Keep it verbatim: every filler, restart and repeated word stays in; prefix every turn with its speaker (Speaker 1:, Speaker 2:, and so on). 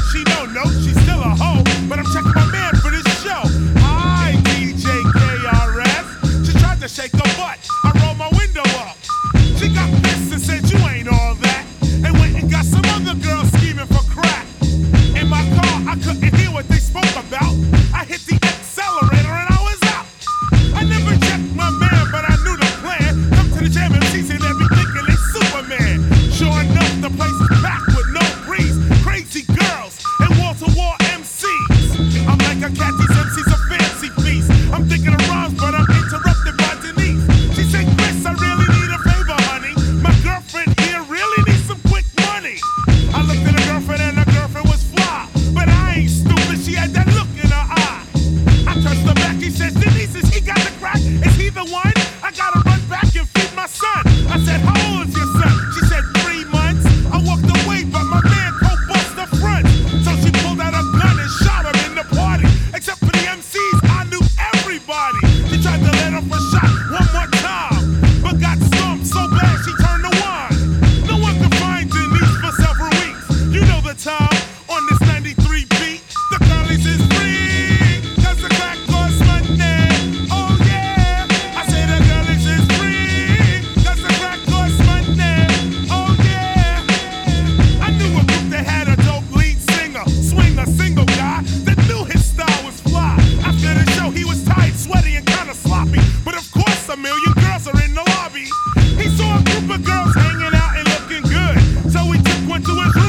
Speaker 1: she don't know she's still a hoe. But I'm checking my man for this show. Hi, D J K R S. She tried to shake her butt. I rolled my window up. She got pissed and said you ain't all that, and went and got some other girl scheming for crack. In my car, I couldn't hear what they spoke about. I hit the accelerator and I was out. I never checked my man, but I knew the plan. Come to the jam M Cs and they be thinking they Superman. Sure enough, the place is packed with no breeze, crazy girls and wall-to-wall M Cs. I'm like a cat, these M Cs a fancy feast. I'm thinking of rhymes, but I'm interrupted by Denise. She said, Chris, I really need a favor, honey. My girlfriend here really needs some quick money. I looked at her girlfriend and her girlfriend was fly, but I ain't stupid, she had that look in her eye. I touched her back, he says, Denise, is he got the crack? Is he the one? I gotta run back and feed my son. I said, how old is your son? She said, three months. I walked away, but my man cold bust the front. So she pulled out a gun and shot him in the party. Except for the M Cs, I knew everybody. She tried to let off a shot one more time, but got stumped so bad she turned to wine. No one could find Denise for several weeks. You know the time on this ninety-three beat. The girlies is free, cause the crack costs money. Oh yeah, I say the girlies is free, cause the crack costs money. Oh yeah, I knew a group that had a dope lead singer, swing a single guy that knew his style was fly. After the show he was tired, sweaty and kinda sloppy, but of course a million girls are in the lobby. He saw a group of girls hanging out and looking good, so he took one to his room